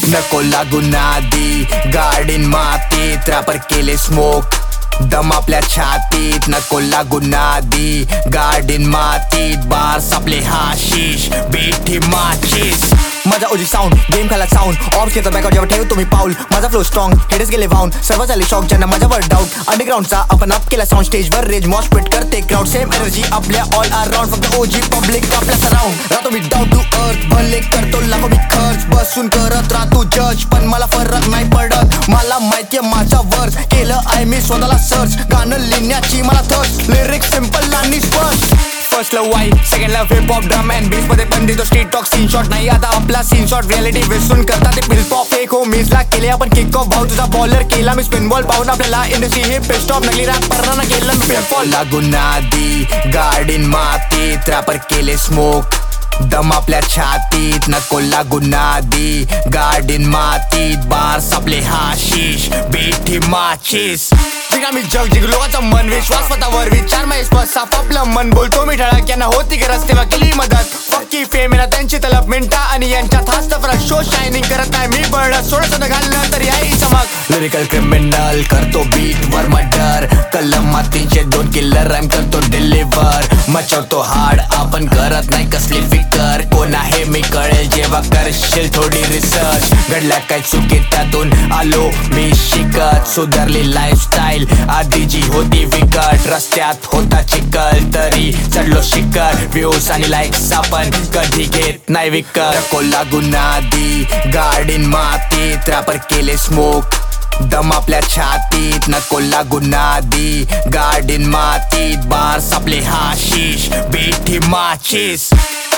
नको लागू नादी, गाडीन मातीत रॅपर केले स्मोक, दम आपल्या छातीत. नको लागू नादी, गाडीन मातीत बार्स आपले हाशीश, बेठी माचीस. माझा ओजी साऊंड, गेम खाला साऊंड, ऑप्स घेतो बॅकआउट जेव्हा ठेव तुम्ही पाऊल. माझा फ्लो स्ट्रॉंग, हेडच गेले वाहून, सर्व झाले शॉक ज्यांना माझ्यावर डाऊट. अंडरग्राऊंडचा आपण अप केला साऊंड, स्टेजवर रेज मॉश पिट करते क्राऊड. सेम एनर्जी आपल्या ऑल अराउंड, फक्त ओजी पब्लिक आपल्या सराउंड. राहतो मी डाऊन टू अर्थ, भले करतो लाखो मी खर्च, बसून करत राहतो जज, पण मला फरक नाही पडत. मला माहितीये माझा वर्स, केलं आहे मी स्वतःला सर्च, गाणं लिहिण्याची मला थर्स्ट, लिरिक्स सिम्पल आणि स्पष्ट. फर्स्ट लव वाई, second love hip hop drum and beats मध्ये पण देतो स्ट्रीट टॉक सीन शॉट. नाही आता आपला सीन शॉट, रियालिटी विसरून करतात ते पिल पॉप. फेक हो मीजला केले आपण किक ऑफ, भाऊ तुझा बॉलर केला मी स्पिन बॉल. पाहून आपल्याला इंडस्ट्री हे पिट स्टॉप, नकली रॅपरना केलं मी पिनफॉल. लागू नादी, गाडीन मातीत रॅपर केले स्मोक, दम आपल्या छातीत. नको लागू नादी, गाडीन मातीत बार्स आपले हाशीश, बेठी माचीस. जिंका मी जग जिंकलो लोकांचा मन, विश्वास स्वतःवर, विचार माझे स्पष्ट साफ आपलं मन. बोलतो मी ठळक, यांना होती गरज तेव्हा केली मदत. फक्की फेम येणार त्यांची तलब, मिनटा आणि यांच्यात हाच फरक. शो शायनिंग करत नाही मी बळत, सोडत घालणं तरी आई चमक. लिरिकल क्रिमिनल करतो बीट वर मर्डर, कलम मातीचे 2 किलर रॅम करतो डिलिव्हर. मचवतो हार्ड, आपण करत नाही कसली फिकर. कोण आहे मी कळेल जेव्हा करशील थोडी रिसर्च. घडल्या काय चुकी त्यातून आलो मी शिकत, सुधारली लाईफस्टाईल आधी जी होती विकट. रस्त्यात होता चिखल तरी चढलो शिखर, व्ह्यूज आणि लाईक्स आपण कधी घेत नाही विकत. नको लागू नादी, गाडीन मातीत रॅपर केले स्मोक, दम आपल्या छातीत. नको लागू नादी, गाडीन मातीत बार्स आपले हाशीश, बेठी माचीस.